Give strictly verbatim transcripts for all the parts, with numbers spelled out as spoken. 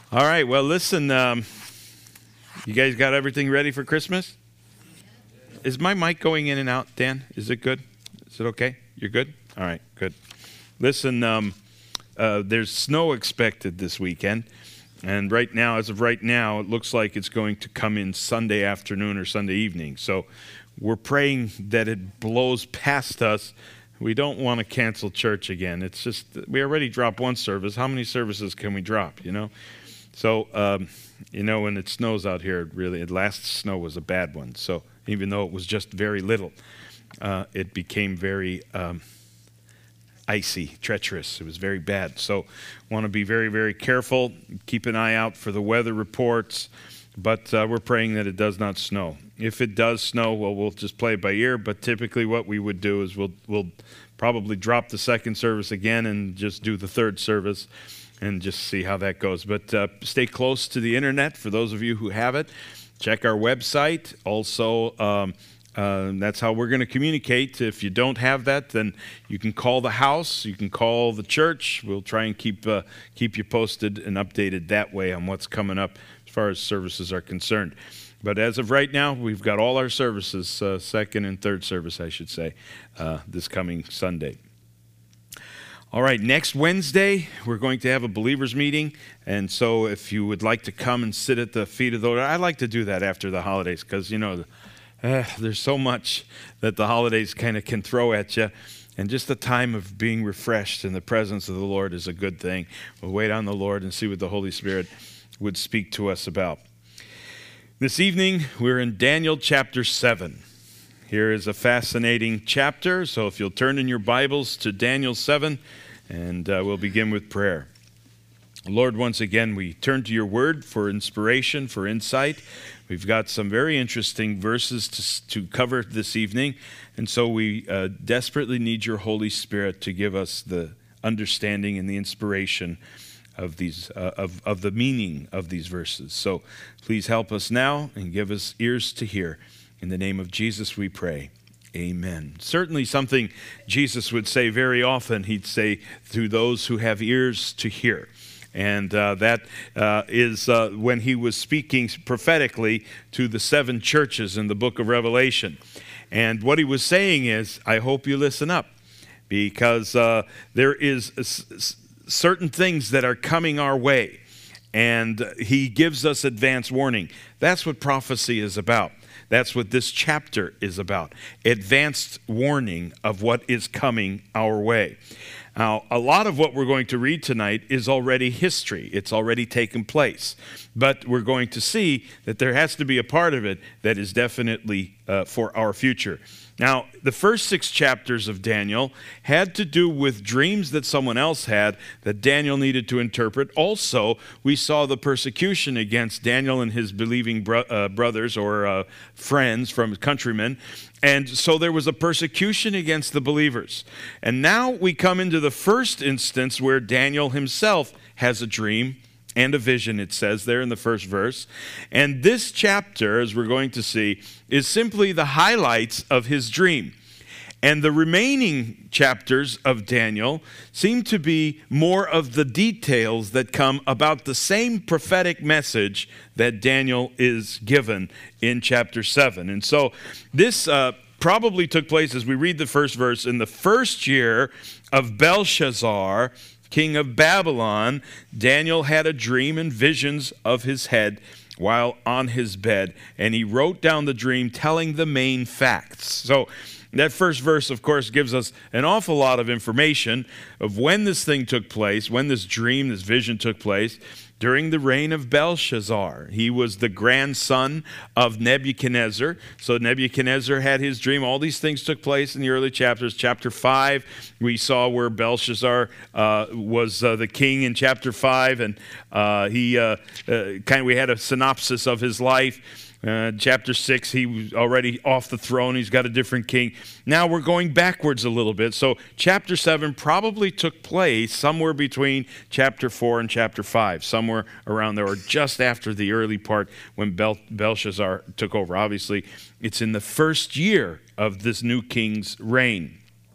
All right, well, listen, um, you guys got everything ready for Christmas? Is my mic going in and out, Dan? Is it good? Is it okay? You're good? All right, good. Listen, um, uh, there's snow expected this weekend, and right now, as of right now, it looks like it's going to come in Sunday afternoon or Sunday evening. So we're praying that it blows past us. We don't want to cancel church again. It's just, we already dropped one service. How many services can we drop, you know? So, um, you know, when it snows out here, it really, the last snow was a bad one. So even though it was just very little, uh, it became very um, icy, treacherous. It was very bad. So want to be very, very careful. Keep an eye out for the weather reports. But uh, we're praying that it does not snow. If it does snow, well, we'll just play it by ear. But typically what we would do is we'll, we'll probably drop the second service again and just do the third service and just see how that goes. But uh, stay close to the internet for those of you who have it. Check our website. Also, um, uh, that's how we're going to communicate. If you don't have that, then you can call the house. You can call the church. We'll try and keep uh, keep you posted and updated that way on what's coming up as far as services are concerned. But as of right now, we've got all our services, uh, second and third service, I should say, uh, this coming Sunday. All right, next Wednesday, we're going to have a believers meeting, and so if you would like to come and sit at the feet of the Lord, I like to do that after the holidays because, you know, uh, there's so much that the holidays kind of can throw at you, and just the time of being refreshed in the presence of the Lord is a good thing. We'll wait on the Lord and see what the Holy Spirit would speak to us about. This evening, we're in Daniel chapter seven. Here is a fascinating chapter, so if you'll turn in your Bibles to Daniel seven, and uh, we'll begin with prayer. Lord, once again, we turn to your word for inspiration, for insight. We've got some very interesting verses to, to cover this evening, and so we uh, desperately need your Holy Spirit to give us the understanding and the inspiration of these uh, of, of the meaning of these verses. So please help us now and give us ears to hear. In the name of Jesus we pray, amen. Certainly something Jesus would say very often, he'd say, to those who have ears to hear. And uh, that uh, is uh, when he was speaking prophetically to the seven churches in the book of Revelation. And what he was saying is, I hope you listen up, because uh, there is s- certain things that are coming our way. And he gives us advance warning. That's what prophecy is about. That's what this chapter is about. Advanced warning of what is coming our way. Now, a lot of what we're going to read tonight is already history. It's already taken place. But we're going to see that there has to be a part of it that is definitely uh, for our future. Now, the first six chapters of Daniel had to do with dreams that someone else had that Daniel needed to interpret. Also, we saw the persecution against Daniel and his believing bro- uh, brothers or uh, friends from countrymen. And so there was a persecution against the believers. And now we come into the first instance where Daniel himself has a dream and a vision, it says there in the first verse. And this chapter, as we're going to see, is simply the highlights of his dream. And the remaining chapters of Daniel seem to be more of the details that come about the same prophetic message that Daniel is given in chapter seven. And so this uh, probably took place, as we read the first verse, in the first year of Belshazzar, king of Babylon. Daniel had a dream and visions of his head while on his bed, and he wrote down the dream telling the main facts. So that first verse, of course, gives us an awful lot of information of when this thing took place, when this dream, this vision took place. During the reign of Belshazzar. He was the grandson of Nebuchadnezzar. So Nebuchadnezzar had his dream. All these things took place in the early chapters. Chapter five, we saw where Belshazzar uh, was uh, the king in chapter five. And uh, he uh, uh, kind of, we had a synopsis of his life. Uh, chapter six, he was already off the throne. He's got a different king. Now we're going backwards a little bit. So chapter seven probably took place somewhere between chapter four and chapter five, somewhere around there, or just after the early part when Bel- Belshazzar took over. Obviously, it's in the first year of this new king's reign.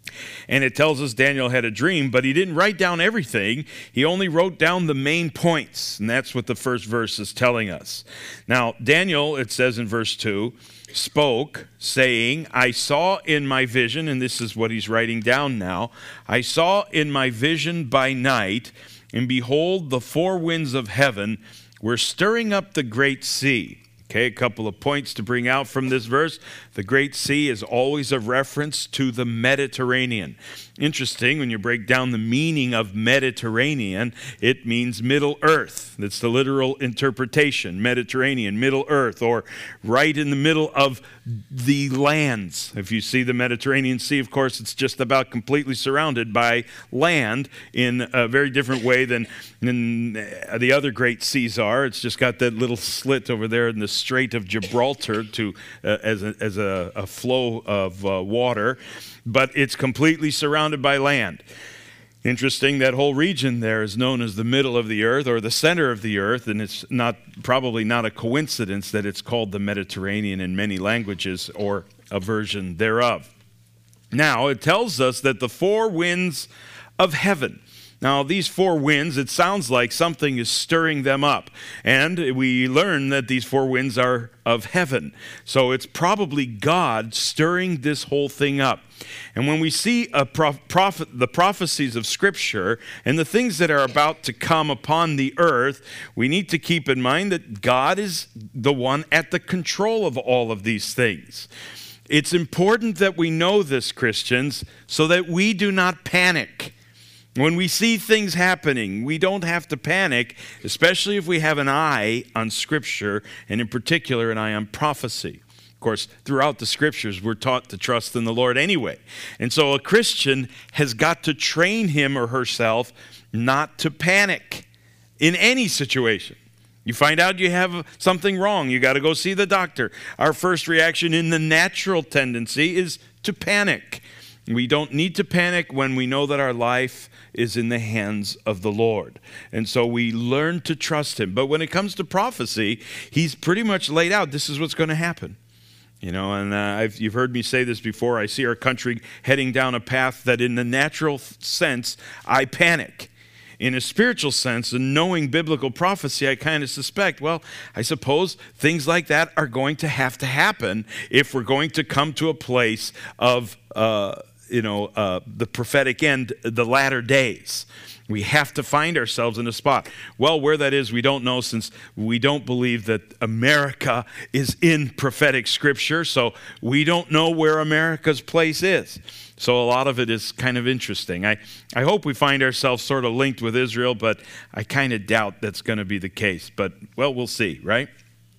And it tells us Daniel had a dream, but he didn't write down everything. He only wrote down the main points, and that's what the first verse is telling us. Now, Daniel, it says in verse two, spoke, saying, I saw in my vision, and this is what he's writing down now, I saw in my vision by night, and behold, the four winds of heaven were stirring up the great sea. Okay, a couple of points to bring out from this verse. The Great Sea is always a reference to the Mediterranean. Interesting, when you break down the meaning of Mediterranean, it means Middle Earth. That's the literal interpretation, Mediterranean, Middle Earth, or right in the middle of the lands. If you see the Mediterranean Sea, of course, it's just about completely surrounded by land in a very different way than, than the other great seas are. It's just got that little slit over there in the Strait of Gibraltar to uh, as a, as a, a flow of uh, water, but it's completely surrounded by land. Interesting, that whole region there is known as the middle of the earth or the center of the earth, and it's not probably not a coincidence that it's called the Mediterranean in many languages or a version thereof. Now, it tells us that the four winds of heaven. Now, these four winds, it sounds like something is stirring them up. And we learn that these four winds are of heaven. So it's probably God stirring this whole thing up. And when we see a prof- prophet, the prophecies of Scripture and the things that are about to come upon the earth, we need to keep in mind that God is the one at the control of all of these things. It's important that we know this, Christians, so that we do not panic. When we see things happening, we don't have to panic, especially if we have an eye on Scripture, and in particular, an eye on prophecy. Of course, throughout the Scriptures, we're taught to trust in the Lord anyway. And so a Christian has got to train him or herself not to panic in any situation. You find out you have something wrong, you got to go see the doctor. Our first reaction in the natural tendency is to panic. We don't need to panic when we know that our life is in the hands of the Lord. And so we learn to trust him. But when it comes to prophecy, he's pretty much laid out, this is what's going to happen. You know, and uh, I've, you've heard me say this before. I see our country heading down a path that in the natural sense, I panic. In a spiritual sense, and knowing biblical prophecy, I kind of suspect, well, I suppose things like that are going to have to happen if we're going to come to a place of, uh, you know, uh, the prophetic end, the latter days. We have to find ourselves in a spot. Well, where that is, we don't know, since we don't believe that America is in prophetic scripture, so we don't know where America's place is. So a lot of it is kind of interesting. I, I hope we find ourselves sort of linked with Israel, but I kind of doubt that's going to be the case. But, well, we'll see, right?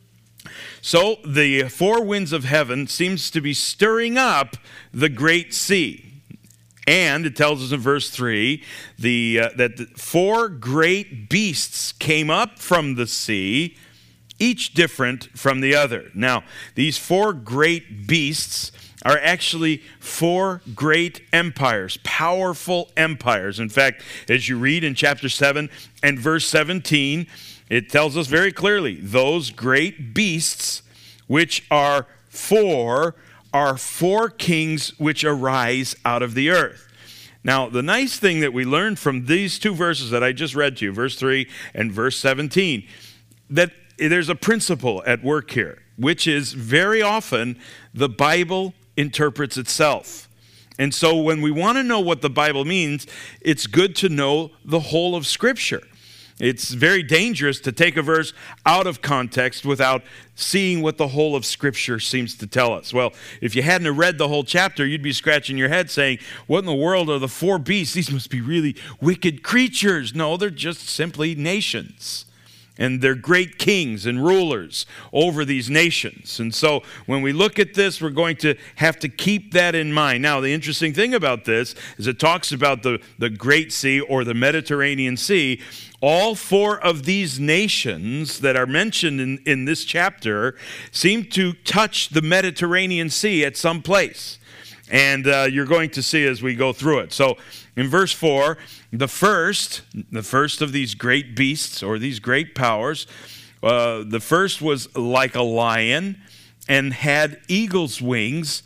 So the four winds of heaven seems to be stirring up the great sea. And it tells us in verse three the, uh, that the four great beasts came up from the sea, each different from the other. Now, these four great beasts are actually four great empires, powerful empires. In fact, as you read in chapter seven and verse seventeen, it tells us very clearly, those great beasts, which are four, are four kings which arise out of the earth. Now, the nice thing that we learned from these two verses that I just read to you, verse three and verse seventeen, that there's a principle at work here, which is very often the Bible interprets itself. And so when we want to know what the Bible means, it's good to know the whole of Scripture. It's very dangerous to take a verse out of context without seeing what the whole of Scripture seems to tell us. Well, if you hadn't read the whole chapter, you'd be scratching your head saying, what in the world are the four beasts? These must be really wicked creatures. No, they're just simply nations. And they're great kings and rulers over these nations. And so when we look at this, we're going to have to keep that in mind. Now, the interesting thing about this is it talks about the, the Great Sea or the Mediterranean Sea. All four of these nations that are mentioned in, in this chapter seem to touch the Mediterranean Sea at some place. And uh, you're going to see as we go through it. So in verse four, the first, the first of these great beasts or these great powers, uh, the first was like a lion and had eagle's wings.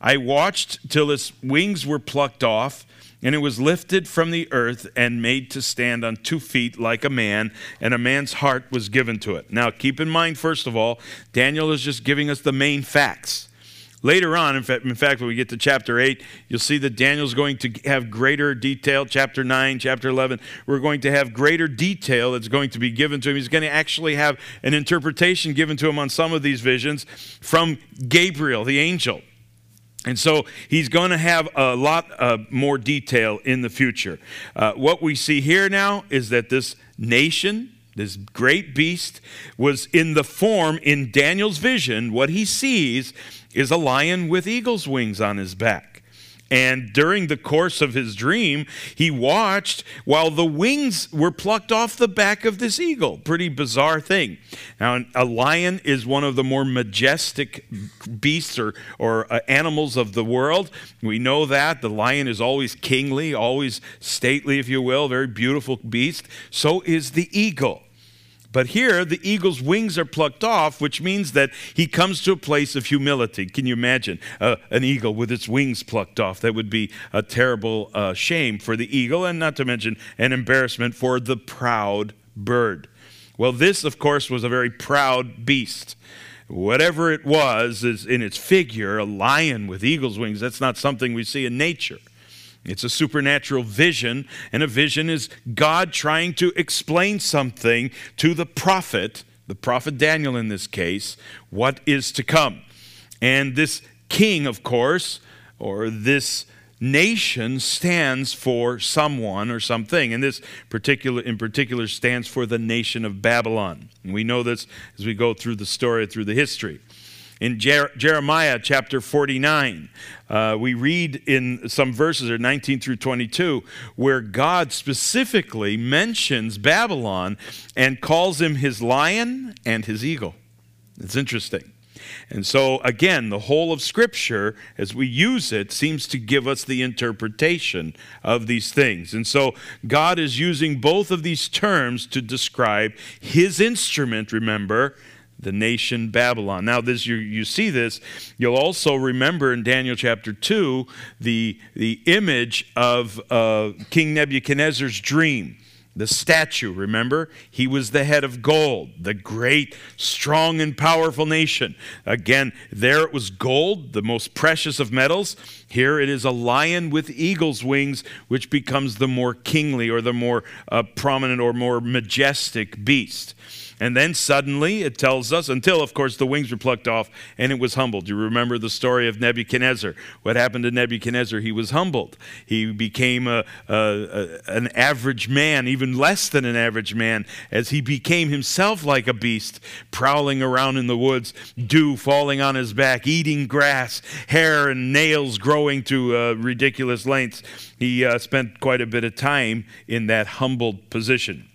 I watched till its wings were plucked off, and it was lifted from the earth and made to stand on two feet like a man, and a man's heart was given to it. Now, keep in mind, first of all, Daniel is just giving us the main facts. Later on, in fact, in fact, when we get to chapter eight, you'll see that Daniel's going to have greater detail. Chapter nine, chapter eleven, we're going to have greater detail that's going to be given to him. He's going to actually have an interpretation given to him on some of these visions from Gabriel, the angel. And so he's going to have a lot uh, more detail in the future. Uh, what we see here now is that this nation, this great beast, was in the form, in Daniel's vision, what he sees is a lion with eagle's wings on his back. And during the course of his dream, he watched while the wings were plucked off the back of this eagle. Pretty bizarre thing. Now, a lion is one of the more majestic beasts or, or uh, animals of the world. We know that. The lion is always kingly, always stately, if you will, very beautiful beast. So is the eagle. But here, the eagle's wings are plucked off, which means that he comes to a place of humility. Can you imagine uh, an eagle with its wings plucked off? That would be a terrible uh, shame for the eagle, and not to mention an embarrassment for the proud bird. Well, this, of course, was a very proud beast. Whatever it was, is in its figure, a lion with eagle's wings. That's not something we see in nature. It's a supernatural vision, and a vision is God trying to explain something to the prophet, the prophet Daniel in this case, what is to come. And this king, of course, or this nation stands for someone or something, and this particular in particular stands for the nation of Babylon. And we know this as we go through the story, through the history. In Jer- Jeremiah chapter forty-nine, uh, we read in some verses, or nineteen through twenty-two, where God specifically mentions Babylon and calls him his lion and his eagle. It's interesting. And so, again, the whole of Scripture, as we use it, seems to give us the interpretation of these things. And so, God is using both of these terms to describe his instrument, remember, the nation Babylon. Now, this you, you see this. You'll also remember in Daniel chapter two the, the image of uh, King Nebuchadnezzar's dream. The statue, remember? He was the head of gold, the great, strong, and powerful nation. Again, there it was gold, the most precious of metals. Here it is a lion with eagle's wings, which becomes the more kingly or the more uh, prominent or more majestic beast. And then suddenly it tells us, until, of course, the wings were plucked off and it was humbled. You remember the story of Nebuchadnezzar. What happened to Nebuchadnezzar? He was humbled. He became a, a, a, an average man, even less than an average man, as he became himself like a beast, prowling around in the woods, dew falling on his back, eating grass, hair and nails growing to uh, ridiculous lengths. He uh, spent quite a bit of time in that humbled position.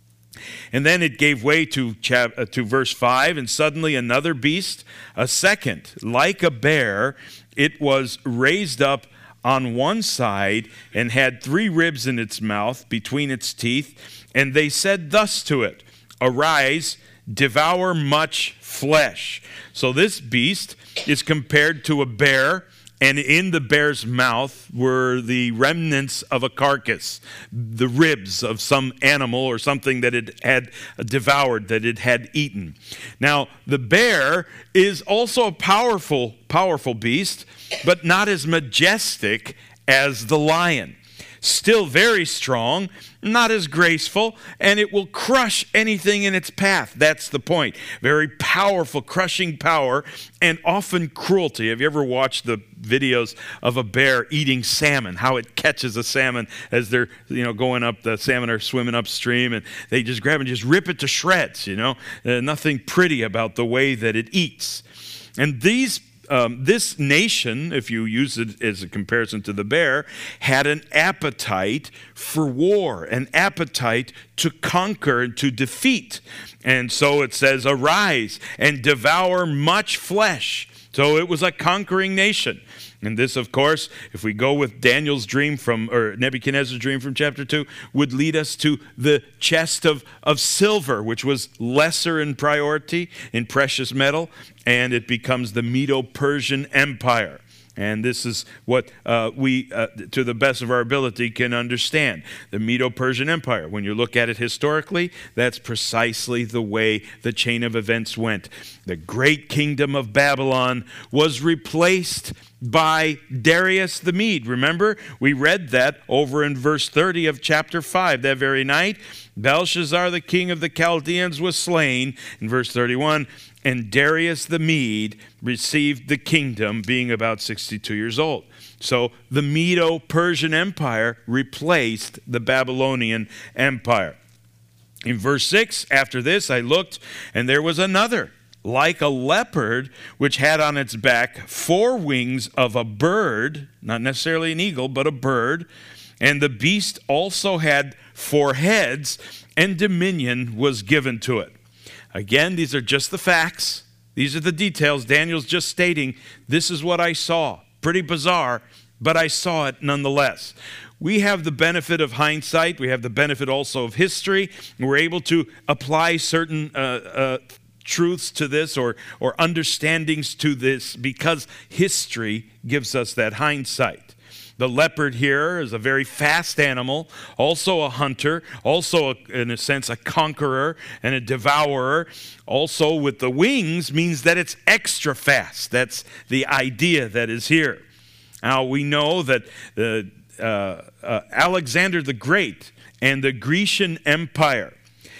And then it gave way to, chap- uh, to verse five, and suddenly another beast, a second, like a bear, it was raised up on one side and had three ribs in its mouth between its teeth. And they said thus to it, "Arise, devour much flesh." So this beast is compared to a bear, and in the bear's mouth were the remnants of a carcass, the ribs of some animal or something that it had devoured, that it had eaten. Now, the bear is also a powerful, powerful beast, but not as majestic as the lion. Still very strong, not as graceful, and it will crush anything in its path. That's the point. Very powerful, crushing power, and often cruelty. Have you ever watched the videos of a bear eating salmon, how it catches a salmon as they're, you know, going up, the salmon are swimming upstream, and they just grab and just rip it to shreds, you know? Uh, nothing pretty about the way that it eats. And these Um, this nation, if you use it as a comparison to the bear, had an appetite for war, an appetite to conquer and to defeat. And so it says, "Arise and devour much flesh." So it was a conquering nation. And this, of course, if we go with Daniel's dream from, or Nebuchadnezzar's dream from chapter two, would lead us to the chest of, of silver, which was lesser in priority, in precious metal, and it becomes the Medo-Persian Empire. And this is what uh, we, uh, to the best of our ability, can understand. The Medo-Persian Empire, when you look at it historically, that's precisely the way the chain of events went. The great kingdom of Babylon was replaced by Darius the Mede. Remember, we read that over in verse thirty of chapter five. That very night, Belshazzar, the king of the Chaldeans, was slain. In verse thirty-one, and Darius the Mede received the kingdom, being about sixty-two years old. So the Medo-Persian Empire replaced the Babylonian Empire. In verse six, after this I looked, and there was another, like a leopard, which had on its back four wings of a bird, not necessarily an eagle, but a bird. And the beast also had four heads, and dominion was given to it. Again, these are just the facts. These are the details. Daniel's just stating, this is what I saw. Pretty bizarre, but I saw it nonetheless. We have the benefit of hindsight. We have the benefit also of history. We're able to apply certain uh, uh, truths to this or, or understandings to this because history gives us that hindsight. The leopard here is a very fast animal, also a hunter, also, a, in a sense, a conqueror and a devourer. Also, with the wings, means that it's extra fast. That's the idea that is here. Now, we know that uh, uh, uh, Alexander the Great and the Grecian Empire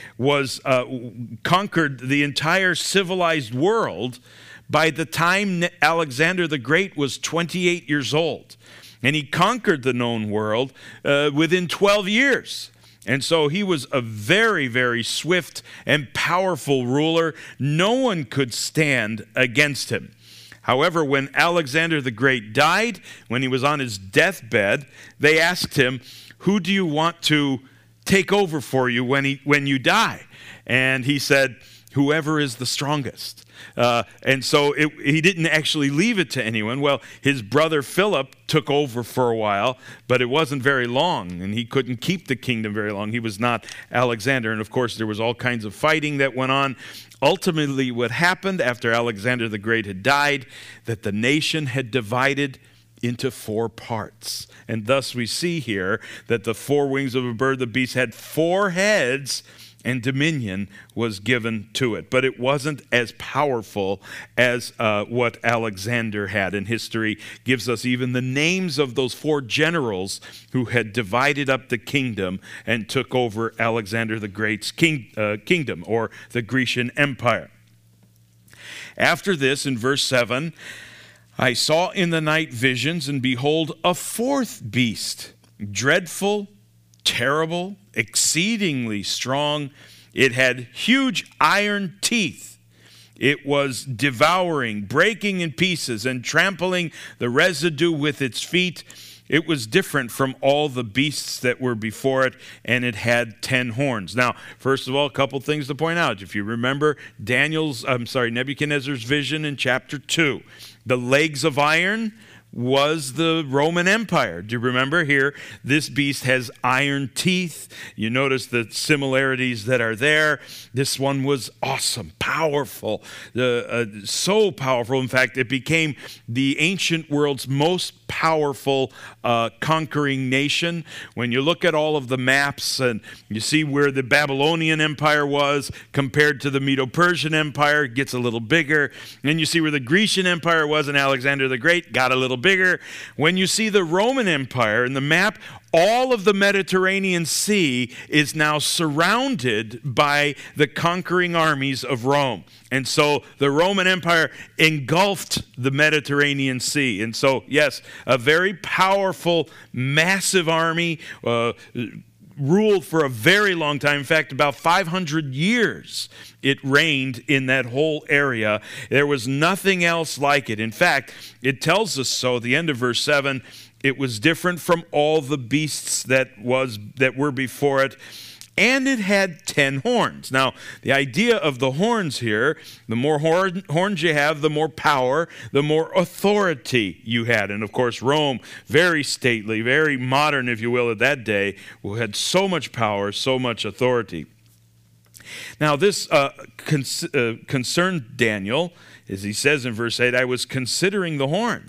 was uh, conquered the entire civilized world by the time Alexander the Great was twenty-eight years old. And he conquered the known world uh, within twelve years. And so he was a very, very swift and powerful ruler. No one could stand against him. However, when Alexander the Great died, when he was on his deathbed, they asked him, who do you want to take over for you when, he, when you die? And he said, whoever is the strongest. Uh, and so it, he didn't actually leave it to anyone. Well, his brother Philip took over for a while, but it wasn't very long, and he couldn't keep the kingdom very long. He was not Alexander, and of course there was all kinds of fighting that went on. Ultimately, what happened after Alexander the Great had died, that the nation had divided into four parts. And thus we see here that the four wings of a bird, the beast, had four heads, and dominion was given to it. But it wasn't as powerful as uh, what Alexander had. And history gives us even the names of those four generals who had divided up the kingdom and took over Alexander the Great's king, uh, kingdom, or the Grecian Empire. After this, in verse seven, I saw in the night visions, and behold, a fourth beast, dreadful, terrible, exceedingly strong. It had huge iron teeth. It was devouring, breaking in pieces, and trampling the residue with its feet. It was different from all the beasts that were before it, and it had ten horns. Now, first of all, a couple things to point out. If you remember Daniel's, I'm sorry, Nebuchadnezzar's vision in chapter two, the legs of iron was the Roman Empire. Do you remember here? This beast has iron teeth. You notice the similarities that are there. This one was awesome, powerful, uh, uh, so powerful. In fact, it became the ancient world's most powerful uh, conquering nation. When you look at all of the maps and you see where the Babylonian Empire was compared to the Medo-Persian Empire, it gets a little bigger. And then you see where the Grecian Empire was, and Alexander the Great got a little bigger. When you see the Roman Empire in the map, all of the Mediterranean Sea is now surrounded by the conquering armies of Rome. And so the Roman Empire engulfed the Mediterranean Sea. And so, yes, a very powerful, massive army, uh, ruled for a very long time. In fact, about five hundred years it reigned in that whole area. There was nothing else like it. In fact, it tells us so at the end of verse seven, it was different from all the beasts that was that were before it. And it had ten horns. Now, the idea of the horns here, the more horn, horns you have, the more power, the more authority you had. And of course, Rome, very stately, very modern, if you will, at that day, who had so much power, so much authority. Now, this uh, con- uh, concerned Daniel, as he says in verse eight, I was considering the horns.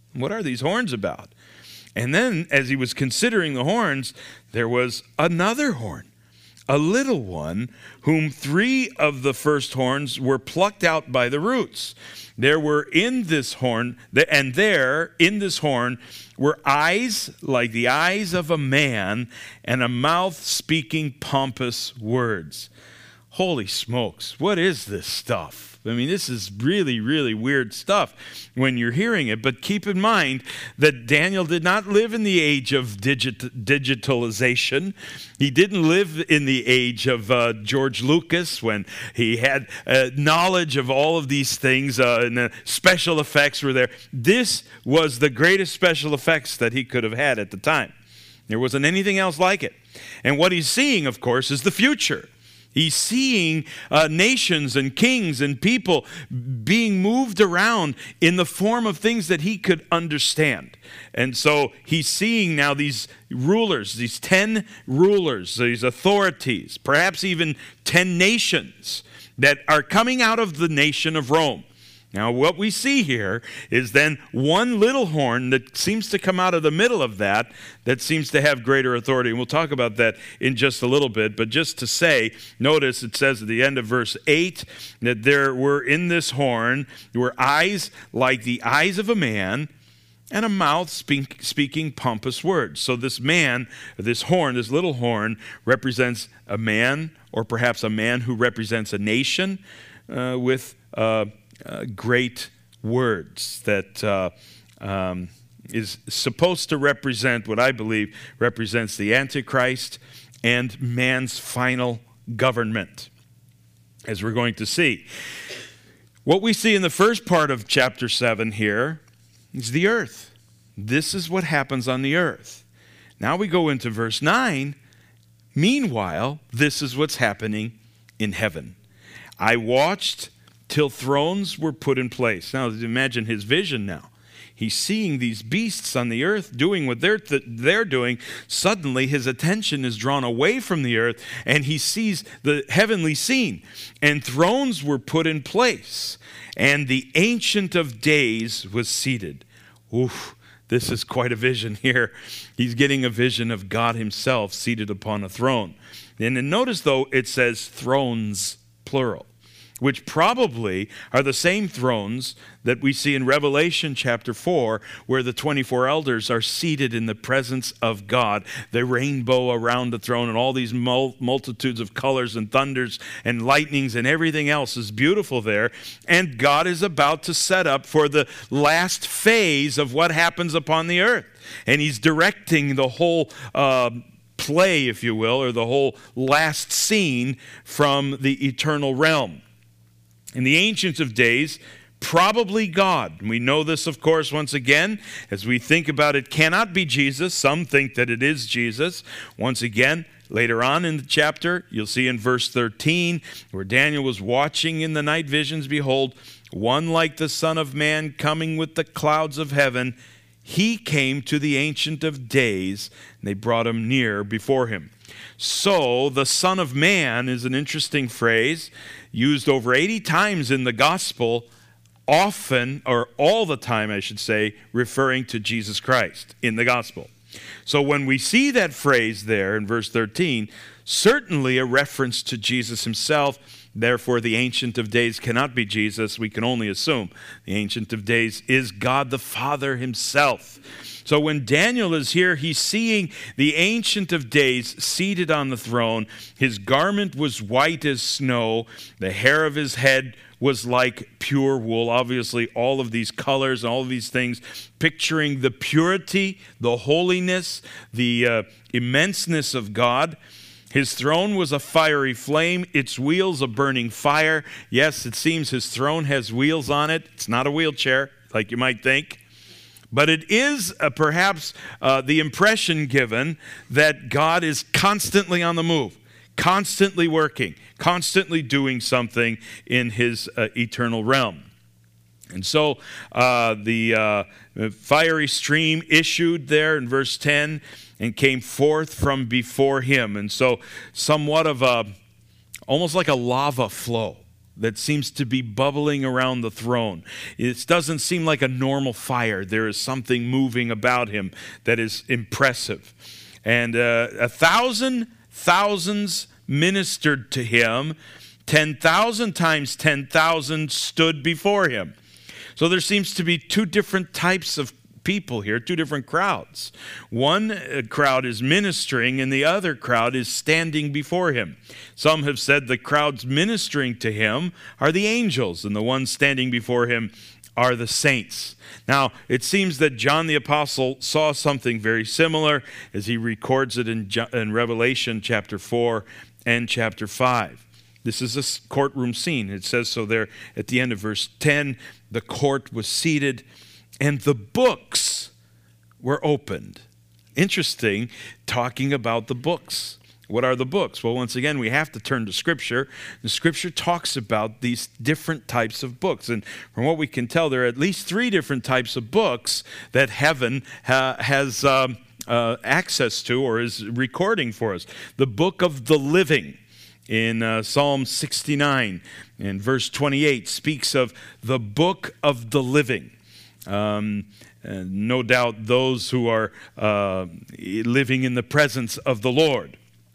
What are these horns about? And then, as he was considering the horns, there was another horn, a little one, whom three of the first horns were plucked out by the roots. There were in this horn, and there in this horn were eyes like the eyes of a man, and a mouth speaking pompous words. Holy smokes, what is this stuff? I mean, this is really, really weird stuff when you're hearing it. But keep in mind that Daniel did not live in the age of digit- digitalization. He didn't live in the age of uh, George Lucas when he had uh, knowledge of all of these things uh, and the special effects were there. This was the greatest special effects that he could have had at the time. There wasn't anything else like it. And what he's seeing, of course, is the future. He's seeing uh, nations and kings and people being moved around in the form of things that he could understand. And so he's seeing now these rulers, these ten rulers, these authorities, perhaps even ten nations that are coming out of the nation of Rome. Now, what we see here is then one little horn that seems to come out of the middle of that, that seems to have greater authority. And we'll talk about that in just a little bit. But just to say, notice it says at the end of verse eight that there were in this horn, there were eyes like the eyes of a man, and a mouth speak, speaking pompous words. So this man, this horn, this little horn, represents a man, or perhaps a man who represents a nation uh, with uh Uh, great words that uh, um, is supposed to represent what I believe represents the Antichrist and man's final government, as we're going to see. What we see in the first part of chapter seven here is the earth. This is what happens on the earth. Now we go into verse nine. Meanwhile, this is what's happening in heaven. I watched till thrones were put in place. Now, imagine his vision now. He's seeing these beasts on the earth doing what they're, th- they're doing. Suddenly, his attention is drawn away from the earth, and he sees the heavenly scene. And thrones were put in place, and the Ancient of Days was seated. Oof, this is quite a vision here. He's getting a vision of God himself seated upon a throne. And then notice, though, it says thrones, plural, which probably are the same thrones that we see in Revelation chapter four, where the twenty-four elders are seated in the presence of God, the rainbow around the throne, and all these mul- multitudes of colors and thunders and lightnings and everything else is beautiful there. And God is about to set up for the last phase of what happens upon the earth. And he's directing the whole uh, play, if you will, or the whole last scene from the eternal realm. In the Ancient of Days, probably God. And we know this, of course, once again, as we think about it, cannot be Jesus. Some think that it is Jesus. Once again, later on in the chapter, you'll see in verse thirteen, where Daniel was watching in the night visions, behold, one like the Son of Man coming with the clouds of heaven. He came to the Ancient of Days, and they brought him near before him. So, the Son of Man is an interesting phrase, used over eighty times in the gospel, often, or all the time, I should say, referring to Jesus Christ in the gospel. So when we see that phrase there in verse thirteen, certainly a reference to Jesus himself. Therefore, the Ancient of Days cannot be Jesus. We can only assume the Ancient of Days is God the Father himself. So when Daniel is here, he's seeing the Ancient of Days seated on the throne. His garment was white as snow. The hair of his head was like pure wool. Obviously, all of these colors and all of these things picturing the purity, the holiness, the uh, immenseness of God. His throne was a fiery flame, its wheels a burning fire. Yes, it seems his throne has wheels on it. It's not a wheelchair, like you might think. But it is uh, perhaps uh, the impression given that God is constantly on the move, constantly working, constantly doing something in his uh, eternal realm. And so uh, the uh, fiery stream issued there in verse ten and came forth from before him. And so somewhat of a, almost like a lava flow that seems to be bubbling around the throne. It doesn't seem like a normal fire. There is something moving about him that is impressive. And uh, a thousand thousands ministered to him. ten thousand times ten thousand stood before him. So there seems to be two different types of people here, two different crowds. One crowd is ministering and the other crowd is standing before him. Some have said the crowds ministering to him are the angels and the ones standing before him are the saints. Now, it seems that John the Apostle saw something very similar as he records it in, in Revelation chapter four and chapter five. This is a courtroom scene. It says so there at the end of verse ten, the court was seated and the books were opened. Interesting, talking about the books. What are the books? Well, once again, we have to turn to Scripture. The Scripture talks about these different types of books. And from what we can tell, there are at least three different types of books that heaven uh, has um, uh, access to or is recording for us. The book of the living in uh, Psalm sixty-nine and verse twenty-eight speaks of the book of the living. Um, no doubt those who are uh, living in the presence of the Lord.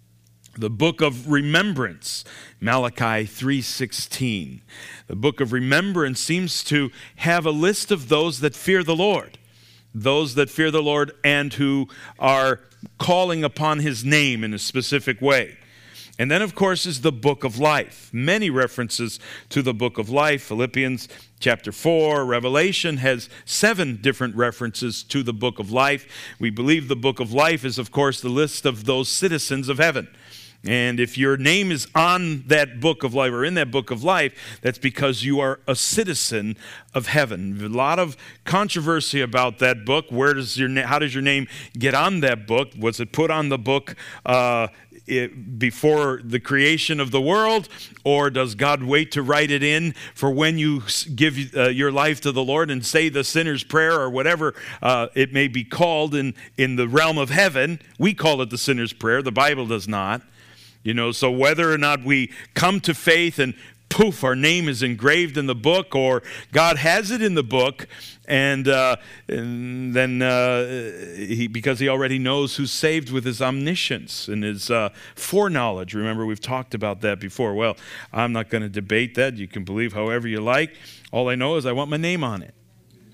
The book of remembrance, Malachi three sixteen. The book of remembrance seems to have a list of those that fear the Lord. Those that fear the Lord and who are calling upon his name in a specific way. And then, of course, is the book of life. Many references to the book of life. Philippians chapter four, Revelation has seven different references to the book of life. We believe the book of life is, of course, the list of those citizens of heaven. And if your name is on that book of life or in that book of life, that's because you are a citizen of heaven. A lot of controversy about that book. Where does your na- how does your name get on that book? Was it put on the book uh, It, before the creation of the world, or does God wait to write it in for when you give uh, your life to the Lord and say the sinner's prayer or whatever uh, it may be called in, in the realm of heaven? We call it the sinner's prayer. The Bible does not. You know, so whether or not we come to faith and poof, our name is engraved in the book, or God has it in the book, and, uh, and then uh, he, because he already knows who's saved with his omniscience and his uh, foreknowledge. Remember, we've talked about that before. Well, I'm not going to debate that. You can believe however you like. All I know is I want my name on it.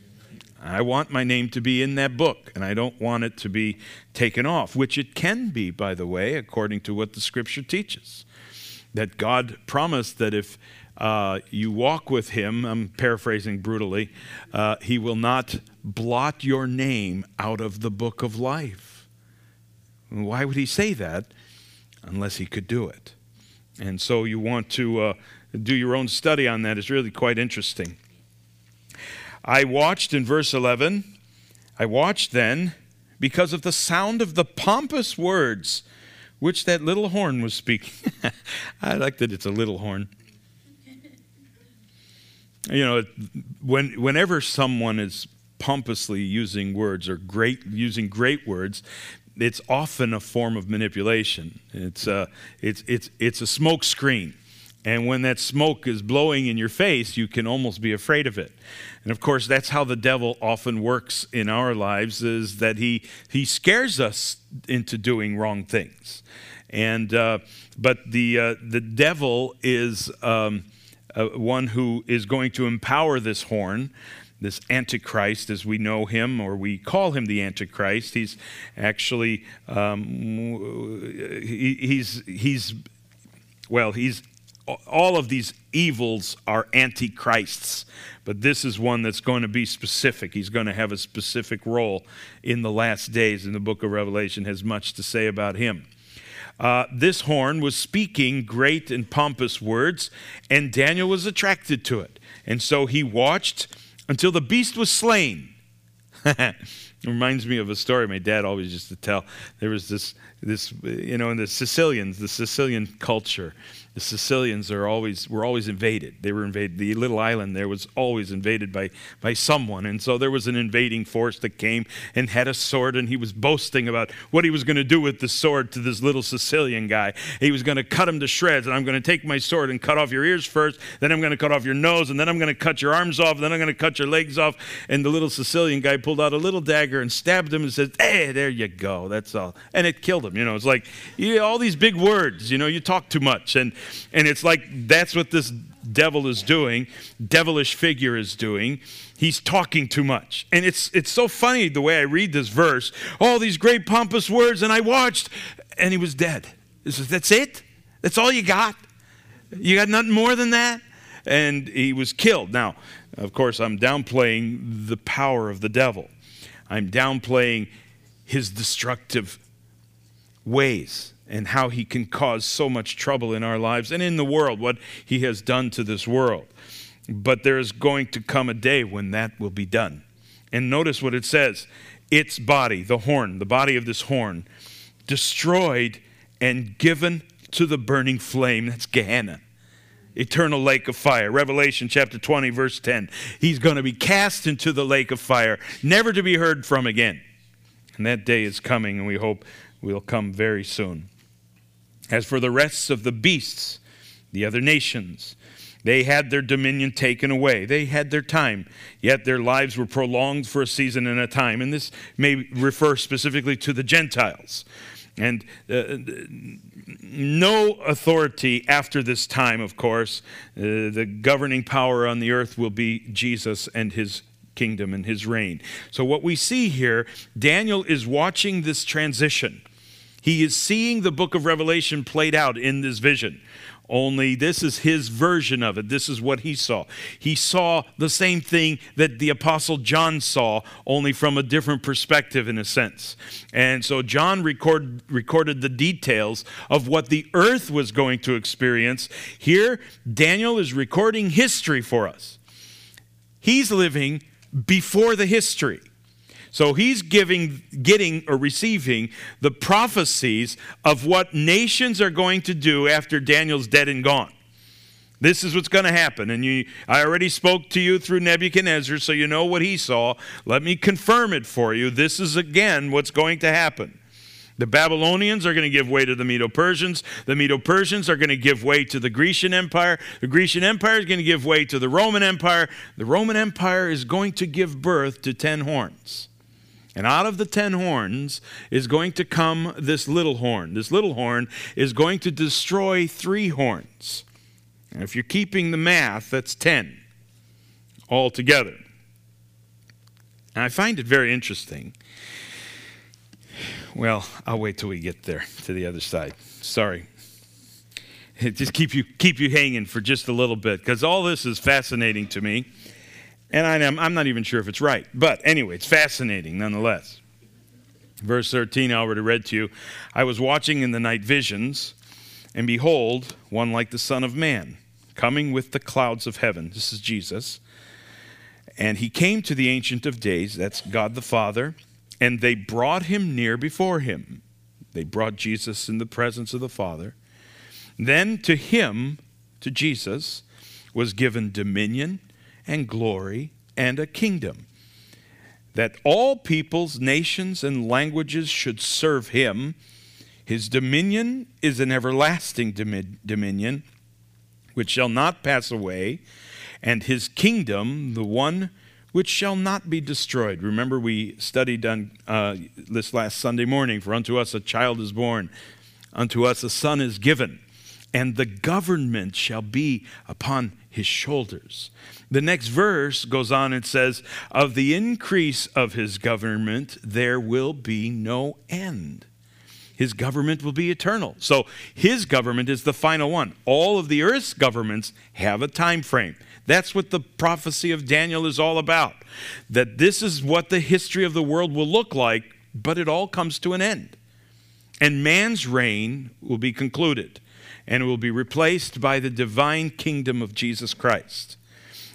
I want my name to be in that book, and I don't want it to be taken off, which it can be, by the way, according to what the Scripture teaches. That God promised that if uh, you walk with him, I'm paraphrasing brutally, uh, he will not blot your name out of the book of life. Why would he say that? Unless he could do it. And so you want to uh, do your own study on that. It's really quite interesting. I watched in verse eleven, I watched then because of the sound of the pompous words which that little horn was speaking. I like that it's a little horn. You know, when whenever someone is pompously using words or great using great words, it's often a form of manipulation. It's a it's it's it's a smoke screen. And when that smoke is blowing in your face, you can almost be afraid of it. And of course, that's how the devil often works in our lives, is that he he scares us into doing wrong things. And uh, but the uh, the devil is um, uh, one who is going to empower this horn, this Antichrist, as we know him, or we call him the Antichrist. He's actually um, he, he's he's well he's. All of these evils are antichrists, but this is one that's going to be specific. He's going to have a specific role in the last days, and the book of Revelation has much to say about him. Uh, this horn was speaking great and pompous words, and Daniel was attracted to it. And so he watched until the beast was slain. It reminds me of a story my dad always used to tell. There was this This, you know, in the Sicilians, the Sicilian culture, the Sicilians are always were always invaded. They were invaded. The little island there was always invaded by by someone, and so there was an invading force that came and had a sword, and he was boasting about what he was going to do with the sword to this little Sicilian guy. He was going to cut him to shreds, and I'm going to take my sword and cut off your ears first, then I'm going to cut off your nose, and then I'm going to cut your arms off, and then I'm going to cut your legs off. And the little Sicilian guy pulled out a little dagger and stabbed him and said, "Hey, there you go. That's all." And it killed him. You know, it's like you, all these big words. You know, you talk too much, and and it's like that's what this devil is doing. Devilish figure is doing. He's talking too much, and it's it's so funny the way I read this verse. All these great pompous words, and I watched, and he was dead. He says, "That's it? That's all you got? You got nothing more than that?" And he was killed. Now, of course, I'm downplaying the power of the devil. I'm downplaying his destructive ways and how he can cause so much trouble in our lives and in the world, what he has done to this world. But there is going to come a day when that will be done. And notice what it says. Its body, the horn, the body of this horn, destroyed and given to the burning flame. That's Gehenna. Eternal lake of fire. Revelation chapter twenty, verse ten. He's going to be cast into the lake of fire, never to be heard from again. And that day is coming, and we hope will come very soon. As for the rest of the beasts, the other nations, they had their dominion taken away. They had their time, yet their lives were prolonged for a season and a time. And this may refer specifically to the Gentiles. And uh, no authority after this time, of course. Uh, the governing power on the earth will be Jesus and his kingdom and his reign. So what we see here, Daniel is watching this transition. He is seeing the book of Revelation played out in this vision. Only this is his version of it. This is what he saw. He saw the same thing that the Apostle John saw, only from a different perspective in a sense. And so John record, recorded the details of what the earth was going to experience. Here, Daniel is recording history for us. He's living before the history. So he's giving, getting or receiving the prophecies of what nations are going to do after Daniel's dead and gone. This is what's going to happen. And you, I already spoke to you through Nebuchadnezzar, so you know what he saw. Let me confirm it for you. This is again what's going to happen. The Babylonians are going to give way to the Medo-Persians. The Medo-Persians are going to give way to the Grecian Empire. The Grecian Empire is going to give way to the Roman Empire. The Roman Empire is going to give birth to ten horns. And out of the ten horns is going to come this little horn. This little horn is going to destroy three horns. And if you're keeping the math, that's ten altogether. And I find it very interesting. Well, I'll wait till we get there to the other side. Sorry. Just keep you keep you hanging for just a little bit, because all this is fascinating to me. And I am, I'm not even sure if it's right. But anyway, it's fascinating nonetheless. Verse thirteen, I already read to you. I was watching in the night visions, and behold, one like the Son of Man, coming with the clouds of heaven. This is Jesus. And he came to the Ancient of Days, that's God the Father, and they brought him near before him. They brought Jesus in the presence of the Father. Then to him, to Jesus, was given dominion and glory and a kingdom, that all peoples, nations, and languages should serve him. His dominion is an everlasting dominion, which shall not pass away, and his kingdom, the one which shall not be destroyed. Remember, we studied on uh, this last Sunday morning, for unto us a child is born, unto us a son is given, and the government shall be upon his shoulders. The next verse goes on and says, of the increase of his government there will be no end. His government will be eternal. So his government is the final one. All of the earth's governments have a time frame. That's what the prophecy of Daniel is all about. That this is what the history of the world will look like, but it all comes to an end. And man's reign will be concluded, and it will be replaced by the divine kingdom of Jesus Christ.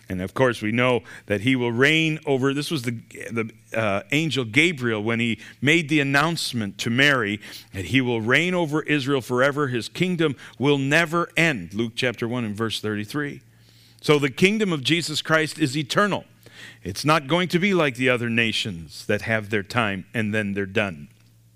And of course, we know that he will reign over, this was the, the uh, angel Gabriel when he made the announcement to Mary that he will reign over Israel forever. His kingdom will never end. Luke chapter one and verse thirty-three. So the kingdom of Jesus Christ is eternal. It's not going to be like the other nations that have their time and then they're done.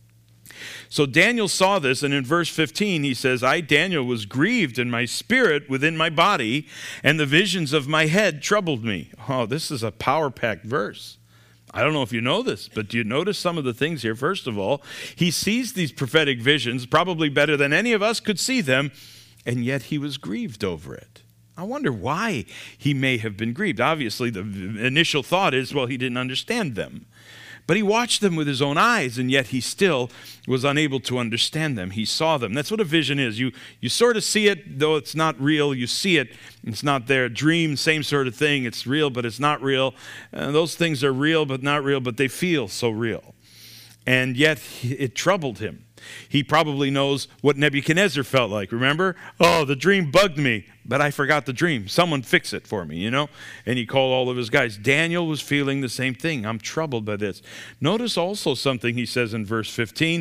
So Daniel saw this, and in verse fifteen he says, I, Daniel, was grieved in my spirit within my body, and the visions of my head troubled me. Oh, this is a power-packed verse. I don't know if you know this, but do you notice some of the things here? First of all, he sees these prophetic visions probably better than any of us could see them, and yet he was grieved over it. I wonder why he may have been grieved. Obviously, the initial thought is, well, he didn't understand them. But he watched them with his own eyes, and yet he still was unable to understand them. He saw them. That's what a vision is. You you sort of see it, though it's not real. You see it. It's not there. Dream, same sort of thing. It's real, but it's not real. Uh, those things are real, but not real, but they feel so real. And yet it troubled him. He probably knows what Nebuchadnezzar felt like. Remember? Oh, the dream bugged me, but I forgot the dream. Someone fix it for me, you know? And he called all of his guys. Daniel was feeling the same thing. I'm troubled by this. Notice also something he says in verse fifteen.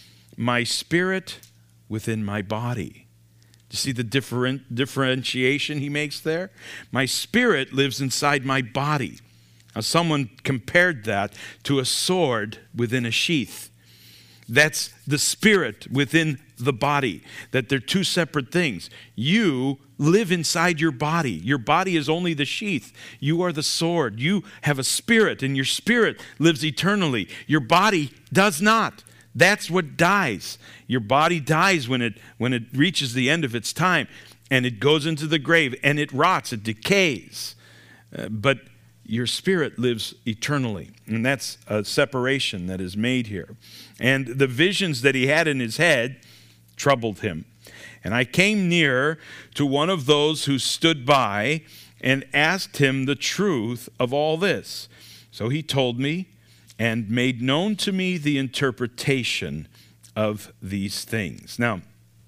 My spirit within my body. Do you see the different differentiation he makes there? My spirit lives inside my body. Now, someone compared that to a sword within a sheath. That's the spirit within the body, that they're two separate things. You live inside your body. Your body is only the sheath. You are the sword. You have a spirit, and your spirit lives eternally. Your body does not. That's what dies. Your body dies when it when it reaches the end of its time, and it goes into the grave, and it rots, it decays. Uh, but your spirit lives eternally. And that's a separation that is made here. And the visions that he had in his head troubled him. And I came near to one of those who stood by and asked him the truth of all this. So he told me and made known to me the interpretation of these things. Now,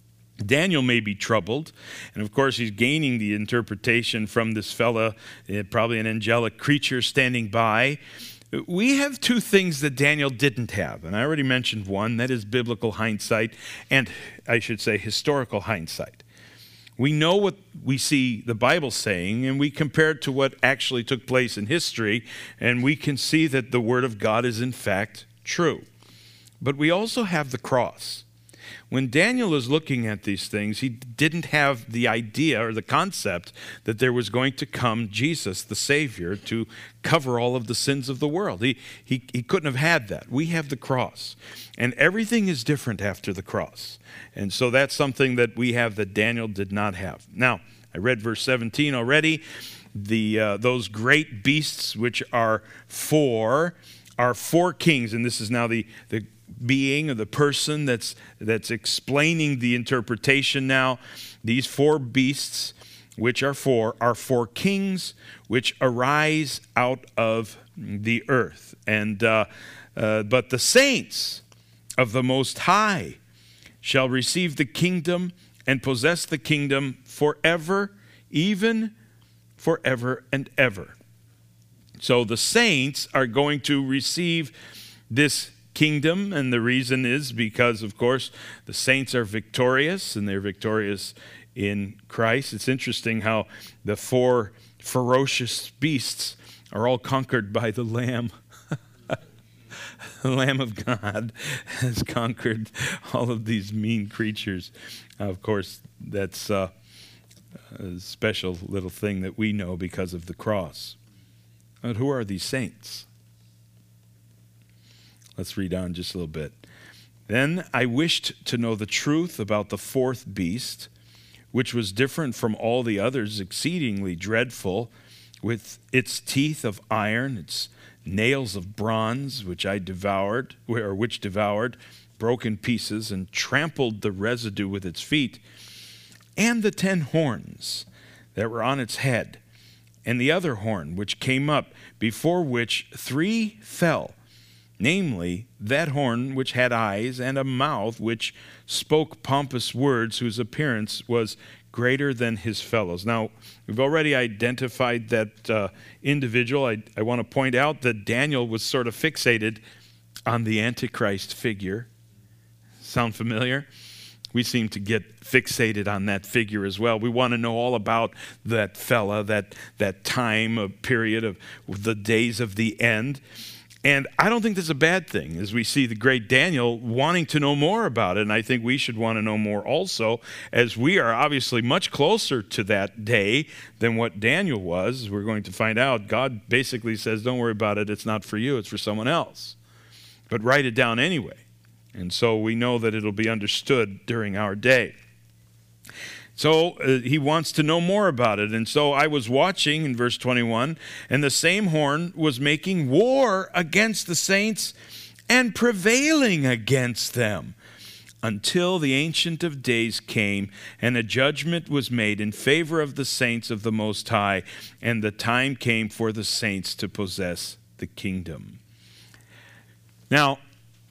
Daniel may be troubled, and of course he's gaining the interpretation from this fella, uh, probably an angelic creature standing by. We have two things that Daniel didn't have, and I already mentioned one, that is biblical hindsight, and I should say historical hindsight. We know what we see the Bible saying, and we compare it to what actually took place in history, and we can see that the Word of God is in fact true. But we also have the cross. When Daniel is looking at these things, he didn't have the idea or the concept that there was going to come Jesus, the Savior, to cover all of the sins of the world. He, he, he couldn't have had that. We have the cross. And everything is different after the cross. And so that's something that we have that Daniel did not have. Now, I read verse seventeen already. The uh, those great beasts which are four are four kings. And this is now the the being or the person that's that's explaining the interpretation now. These four beasts, which are four, are four kings which arise out of the earth. And uh, uh, but the saints of the Most High shall receive the kingdom and possess the kingdom forever, even forever and ever. So the saints are going to receive this kingdom, and the reason is because, of course, the saints are victorious, and they're victorious in Christ. It's interesting how the four ferocious beasts are all conquered by the Lamb. The Lamb of God has conquered all of these mean creatures. Of course, that's uh, a special little thing that we know because of the cross. But who are these saints? Let's read on just a little bit. Then I wished to know the truth about the fourth beast, which was different from all the others, exceedingly dreadful, with its teeth of iron, its nails of bronze, which I devoured, or which devoured, broken pieces, and trampled the residue with its feet, and the ten horns that were on its head, and the other horn which came up, before which three fell, namely, that horn which had eyes, and a mouth which spoke pompous words, whose appearance was greater than his fellows. Now, we've already identified that uh, individual. I, I want to point out that Daniel was sort of fixated on the Antichrist figure. Sound familiar? We seem to get fixated on that figure as well. We want to know all about that fella, that, that time, a period of the days of the end. And I don't think that's a bad thing, as we see the great Daniel wanting to know more about it. And I think we should want to know more also, as we are obviously much closer to that day than what Daniel was. We're going to find out. God basically says, don't worry about it. It's not for you. It's for someone else. But write it down anyway. And so we know that it'll be understood during our day. So uh, he wants to know more about it. And so I was watching in verse twenty-one, and the same horn was making war against the saints and prevailing against them until the Ancient of Days came, and a judgment was made in favor of the saints of the Most High, and the time came for the saints to possess the kingdom. Now,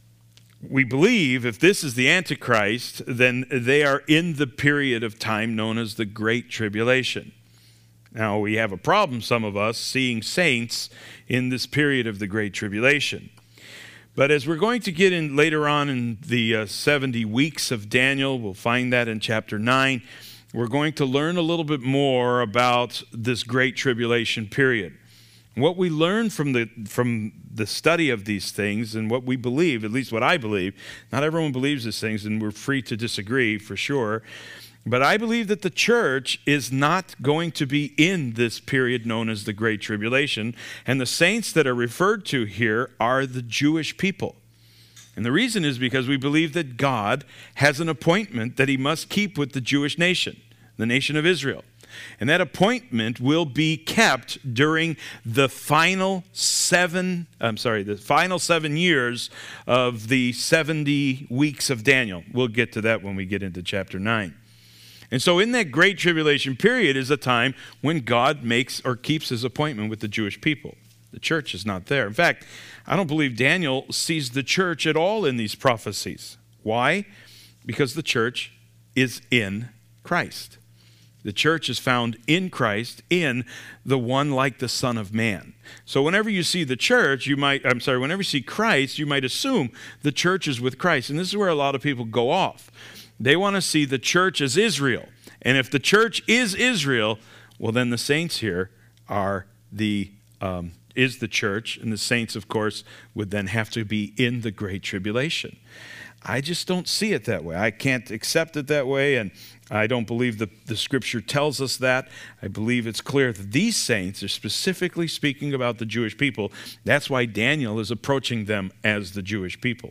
we believe if this is the Antichrist, then they are in the period of time known as the Great Tribulation. Now, we have a problem, some of us, seeing saints in this period of the Great Tribulation. But as we're going to get in later on in the uh, seventy weeks of Daniel, we'll find that in chapter nine, we're going to learn a little bit more about this Great Tribulation period. What we learn from the from the study of these things and what we believe, at least what I believe, not everyone believes these things, and we're free to disagree for sure, but I believe that the church is not going to be in this period known as the Great Tribulation, and the saints that are referred to here are the Jewish people. And the reason is because we believe that God has an appointment that he must keep with the Jewish nation, the nation of Israel. And that appointment will be kept during the final seven, I'm sorry, the final seven years of the seventy weeks of Daniel. We'll get to that when we get into chapter nine. And so in that Great Tribulation period is a time when God makes or keeps his appointment with the Jewish people. The church is not there. In fact, I don't believe Daniel sees the church at all in these prophecies. Why? Because the church is in Christ. The church is found in Christ, in the one like the Son of Man. So whenever you see the church, you might, I'm sorry, whenever you see Christ, you might assume the church is with Christ. And this is where a lot of people go off. They want to see the church as Israel. And if the church is Israel, well, then the saints here are the, um, is the church. And the saints, of course, would then have to be in the Great Tribulation. I just don't see it that way. I can't accept it that way, and I don't believe the, the Scripture tells us that. I believe it's clear that these saints are specifically speaking about the Jewish people. That's why Daniel is approaching them as the Jewish people.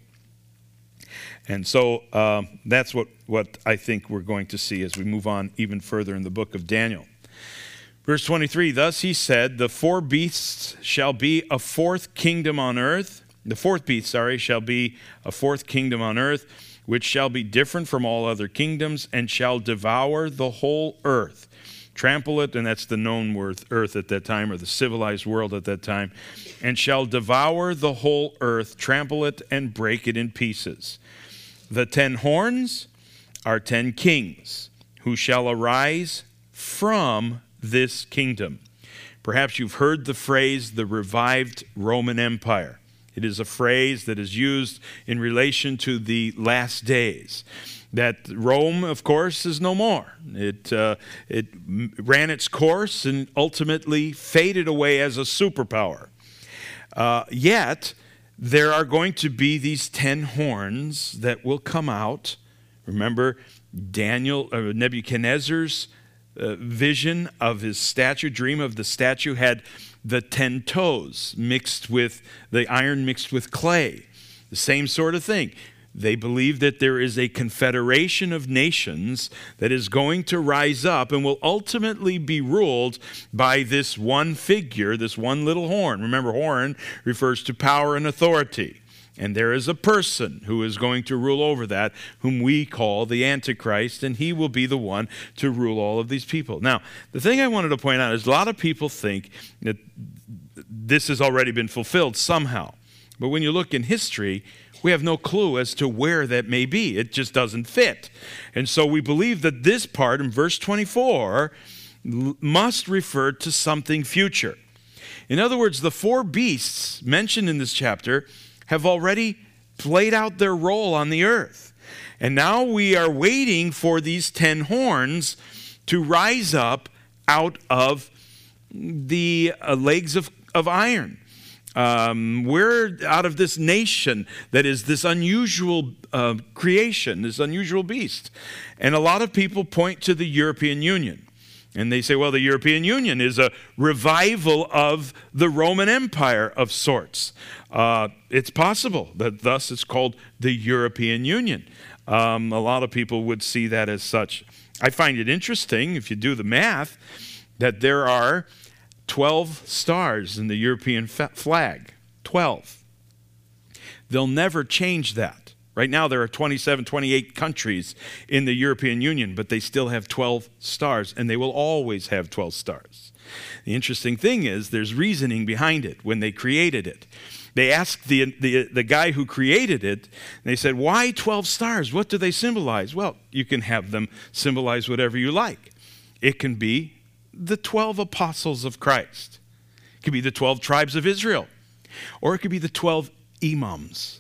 And so uh, that's what, what I think we're going to see as we move on even further in the book of Daniel. Verse twenty-three, thus he said, the four beasts shall be a fourth kingdom on earth. The fourth beast, sorry, shall be a fourth kingdom on earth, which shall be different from all other kingdoms, and shall devour the whole earth. Trample it, and that's the known earth at that time, or the civilized world at that time, and shall devour the whole earth, trample it, and break it in pieces. The ten horns are ten kings, who shall arise from this kingdom. Perhaps you've heard the phrase, the revived Roman Empire. It is a phrase that is used in relation to the last days. That Rome, of course, is no more. It, uh, it ran its course and ultimately faded away as a superpower. Uh, yet, there are going to be these ten horns that will come out. Remember, Daniel, uh, Nebuchadnezzar's uh, vision of his statue, dream of the statue, had the ten toes mixed with, the iron mixed with clay. The same sort of thing. They believe that there is a confederation of nations that is going to rise up and will ultimately be ruled by this one figure, this one little horn. Remember, horn refers to power and authority. And there is a person who is going to rule over that, whom we call the Antichrist, and he will be the one to rule all of these people. Now, the thing I wanted to point out is a lot of people think that this has already been fulfilled somehow. But when you look in history, We have no clue as to where that may be. It just doesn't fit. And so we believe that this part in verse twenty-four must refer to something future. In other words, the four beasts mentioned in this chapter have already played out their role on the earth. And now we are waiting for these ten horns to rise up out of the uh, legs of, of iron. Um, we're out of this nation that is this unusual uh, creation, this unusual beast. And a lot of people point to the European Union. And they say, well, the European Union is a revival of the Roman Empire of sorts. Uh, it's possible that thus it's called the European Union. Um, a lot of people would see that as such. I find it interesting, if you do the math, that there are twelve stars in the European flag. twelve. They'll never change that. Right now there are twenty-seven, twenty-eight countries in the European Union, but they still have twelve stars, and they will always have twelve stars. The interesting thing is there's reasoning behind it when they created it. They asked the, the, the guy who created it, and they said, why twelve stars? What do they symbolize? Well, you can have them symbolize whatever you like. It can be the twelve apostles of Christ. It could be the twelve tribes of Israel. Or it could be the twelve imams.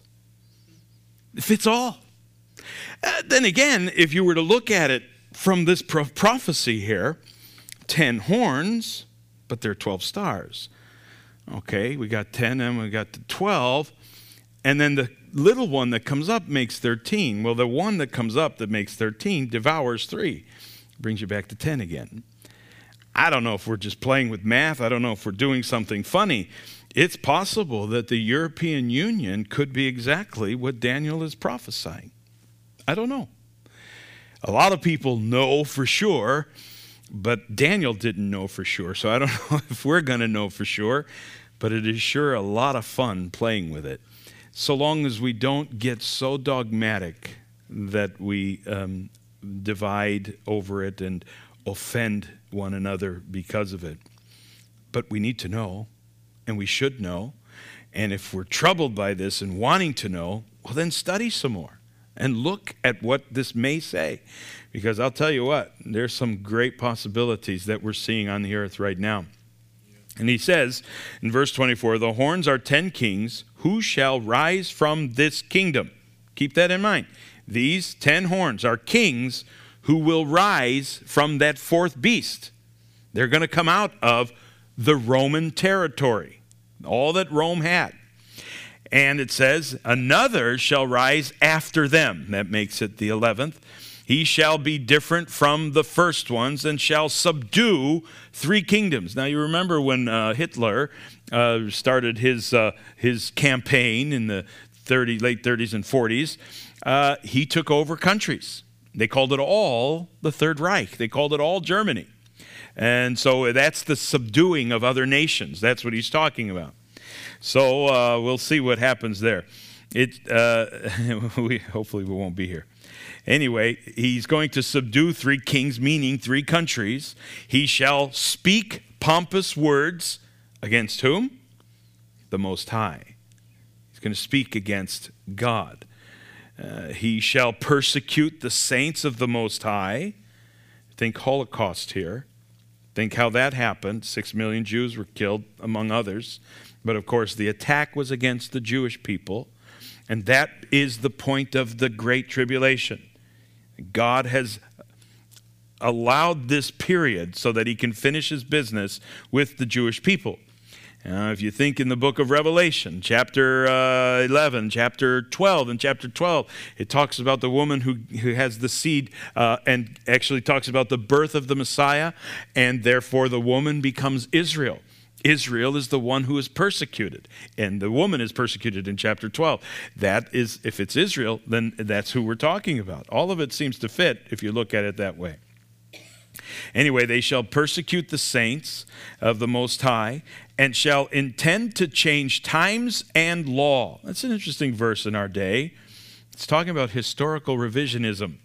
It fits all. Uh, then again, if you were to look at it from this pro- prophecy here, ten horns, but there are twelve stars. Okay, we got ten and we got the twelve. And then the little one that comes up makes thirteen. Well, the one that comes up that makes thirteen devours three. Brings you back to ten again. I don't know if we're just playing with math. I don't know if we're doing something funny. It's possible that the European Union could be exactly what Daniel is prophesying. I don't know. A lot of people know for sure, but Daniel didn't know for sure. So I don't know if we're going to know for sure, but it is sure a lot of fun playing with it. So long as we don't get so dogmatic that we um, divide over it and offend one another because of it. But we need to know, and we should know. And if we're troubled by this and wanting to know, well, then study some more and look at what this may say. Because I'll tell you what, there's some great possibilities that we're seeing on the earth right now. And he says in verse twenty-four, the horns are ten kings who shall rise from this kingdom. Keep that in mind. These ten horns are kings who will rise from that fourth beast. They're going to come out of the Roman territory, all that Rome had. And it says, another shall rise after them. That makes it the eleventh. He shall be different from the first ones and shall subdue three kingdoms. Now you remember when uh, Hitler uh, started his uh, his campaign in the thirty, late thirties and forties, uh, he took over countries. They called it all the Third Reich. They called it all Germany. And so that's the subduing of other nations. That's what he's talking about. So uh, we'll see what happens there. It uh, we hopefully we won't be here. Anyway, he's going to subdue three kings, meaning three countries. He shall speak pompous words against whom? The Most High. He's going to speak against God. Uh, he shall persecute the saints of the Most High. Think Holocaust here. Think how that happened. Six million Jews were killed, among others. But of course, the attack was against the Jewish people. And that is the point of the Great Tribulation. God has allowed this period so that he can finish his business with the Jewish people. Uh, if you think in the book of Revelation, chapter uh, eleven, chapter twelve, and chapter twelve, it talks about the woman who, who has the seed uh, and actually talks about the birth of the Messiah, and therefore the woman becomes Israel. Israel is the one who is persecuted, and the woman is persecuted in chapter twelve. That is, if it's Israel, then that's who we're talking about. All of it seems to fit if you look at it that way. Anyway, they shall persecute the saints of the Most High and shall intend to change times and law. That's an interesting verse in our day. It's talking about historical revisionism,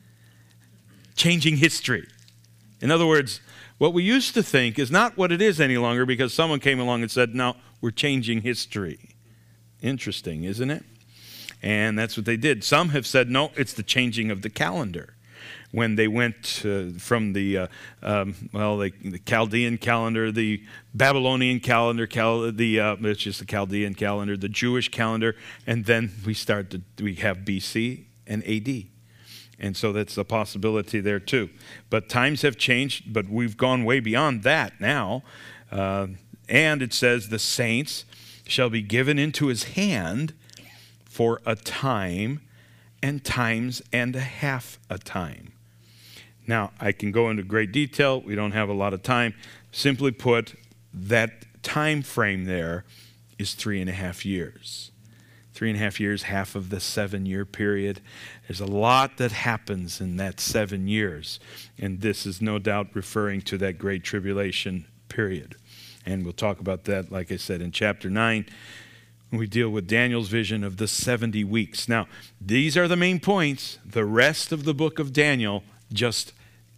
changing history. In other words, what we used to think is not what it is any longer because someone came along and said, no, we're changing history. Interesting, isn't it? And that's what they did. Some have said, no, it's the changing of the calendar. When they went uh, from the, uh, um, well, the, the Chaldean calendar, the Babylonian calendar, cal- the uh, it's just the Chaldean calendar, the Jewish calendar, and then we start to, we have B C and A D. And so that's a possibility there too. But times have changed, but we've gone way beyond that now. Uh, and it says the saints shall be given into his hand for a time and times and a half a time. Now, I can go into great detail. We don't have a lot of time. Simply put, that time frame there is three and a half years. Three and a half years, half of the seven-year period. There's a lot that happens in that seven years. And this is no doubt referring to that Great Tribulation period. And we'll talk about that, like I said, in chapter nine, when we deal with Daniel's vision of the seventy weeks. Now, these are the main points. The rest of the book of Daniel just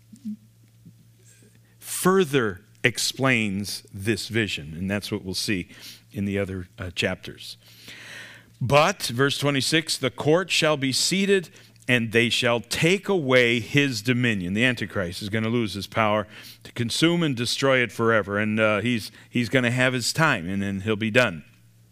further explains this vision, and that's what we'll see in the other uh, chapters. But, verse twenty-six, the court shall be seated, and they shall take away his dominion. The Antichrist is going to lose his power to consume and destroy it forever, and uh, he's, he's going to have his time, and then he'll be done.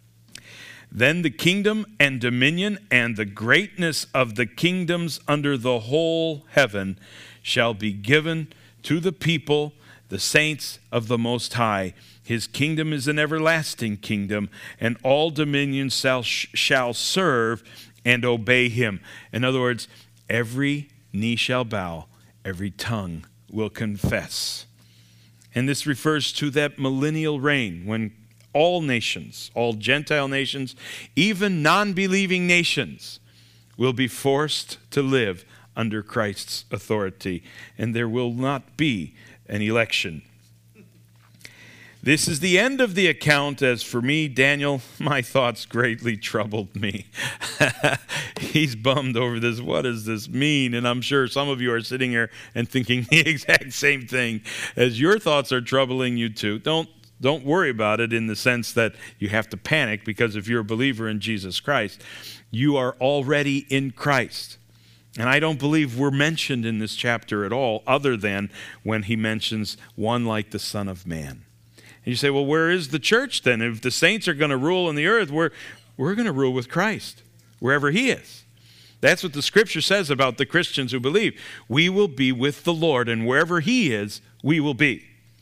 Then the kingdom and dominion and the greatness of the kingdoms under the whole heaven shall be given to the people, the saints of the Most High. His kingdom is an everlasting kingdom, and all dominions shall, shall serve and obey him. In other words, every knee shall bow, every tongue will confess. And this refers to that millennial reign when all nations, all Gentile nations, even non-believing nations, will be forced to live under Christ's authority, and there will not be an election. This is the end of the account. As for me, Daniel, my thoughts greatly troubled me. He's bummed over this. What does this mean? And I'm sure some of you are sitting here and thinking the exact same thing as your thoughts are troubling you too. Don't Don't worry about it in the sense that you have to panic, because if you're a believer in Jesus Christ, you are already in Christ. And I don't believe we're mentioned in this chapter at all, other than when he mentions one like the Son of Man. And you say, well, where is the church then? If the saints are going to rule in the earth, we're, we're going to rule with Christ, wherever he is. That's what the Scripture says about the Christians who believe. We will be with the Lord, and wherever he is, we will be.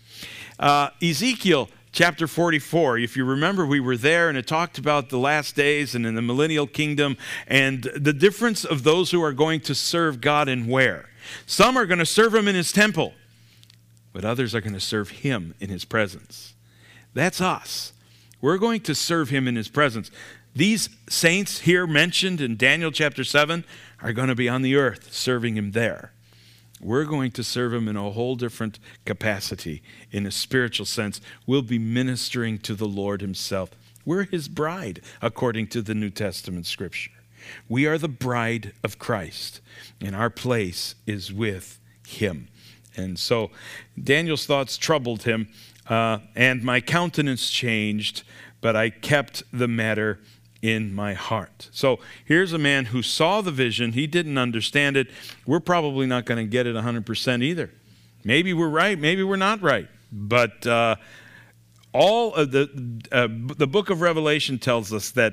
Uh, Ezekiel chapter forty-four, if you remember, we were there and it talked about the last days and in the millennial kingdom and the difference of those who are going to serve God and where. Some are going to serve him in his temple, but others are going to serve him in his presence. That's us. We're going to serve him in his presence. These saints here mentioned in Daniel chapter seven are going to be on the earth serving him there. We're going to serve him in a whole different capacity, in a spiritual sense. We'll be ministering to the Lord himself. We're his bride, according to the New Testament scripture. We are the bride of Christ, and our place is with him. And so Daniel's thoughts troubled him, uh, and my countenance changed, but I kept the matter in my heart. So here's a man who saw the vision. He didn't understand it. We're probably not going to get it one hundred percent either. Maybe we're right. Maybe we're not right. But uh, all of the uh, the book of Revelation tells us that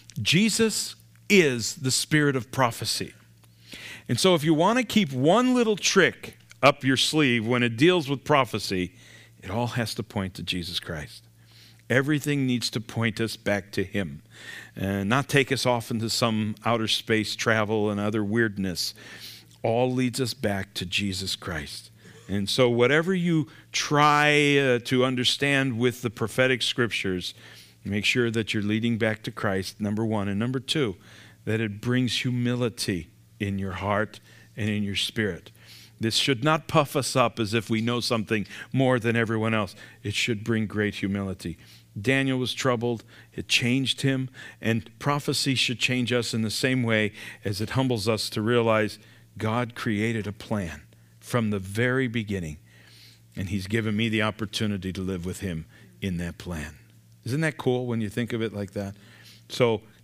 Jesus is the spirit of prophecy. And so if you want to keep one little trick up your sleeve when it deals with prophecy, it all has to point to Jesus Christ. Everything needs to point us back to him and not take us off into some outer space travel and other weirdness. All leads us back to Jesus Christ. And so whatever you try uh, to understand with the prophetic scriptures, make sure that you're leading back to Christ, number one. And number two, that it brings humility in your heart and in your spirit. This should not puff us up as if we know something more than everyone else. It should bring great humility. Daniel was troubled. It changed him. And prophecy should change us in the same way as it humbles us to realize God created a plan from the very beginning. And he's given me the opportunity to live with him in that plan. Isn't that cool when you think of it like that? So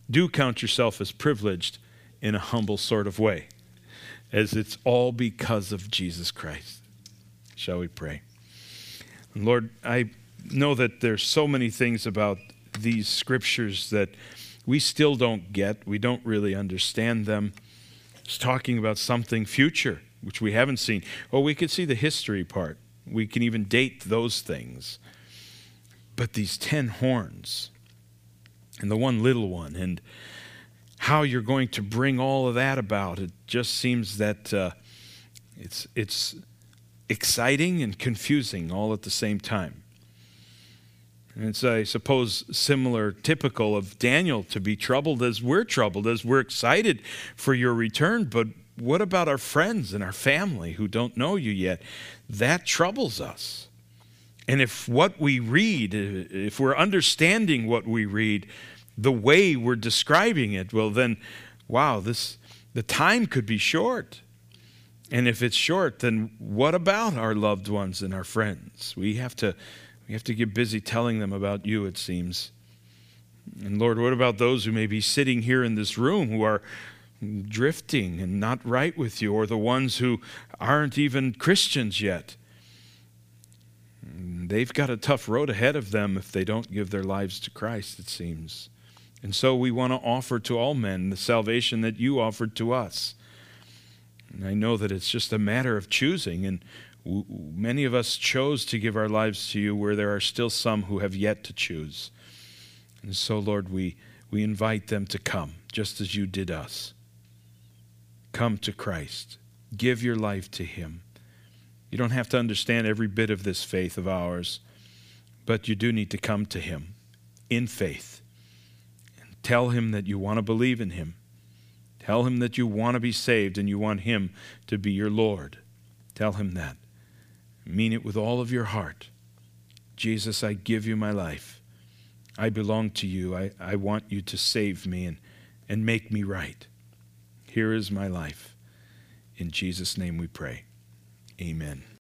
do count yourself as privileged in a humble sort of way, as it's all because of Jesus Christ. Shall we pray? Lord, I know that there's so many things about these scriptures that we still don't get. We don't really understand them. It's talking about something future, which we haven't seen. Oh, we could see the history part. We can even date those things. But these ten horns and the one little one and how you're going to bring all of that about, it just seems that uh, it's it's exciting and confusing all at the same time. And it's, I suppose, similar, typical of Daniel to be troubled as we're troubled, as we're excited for your return. But what about our friends and our family who don't know you yet? That troubles us. And if what we read, if we're understanding what we read, the way we're describing it, well then, wow, this the time could be short. And if it's short, then what about our loved ones and our friends? We have to we have to get busy telling them about you, it seems. And Lord, what about those who may be sitting here in this room who are drifting and not right with you, or the ones who aren't even Christians yet? They've got a tough road ahead of them if they don't give their lives to Christ, it seems. And so we want to offer to all men the salvation that you offered to us. And I know that it's just a matter of choosing, and w- many of us chose to give our lives to you where there are still some who have yet to choose. And so, Lord, we, we invite them to come, just as you did us. Come to Christ. Give your life to him. You don't have to understand every bit of this faith of ours, but you do need to come to him in faith and tell him that you want to believe in him. Tell him that you want to be saved and you want him to be your Lord. Tell him that. Mean it with all of your heart. Jesus, I give you my life. I belong to you. I, I want you to save me and, and make me right. Here is my life. In Jesus' name we pray. Amen.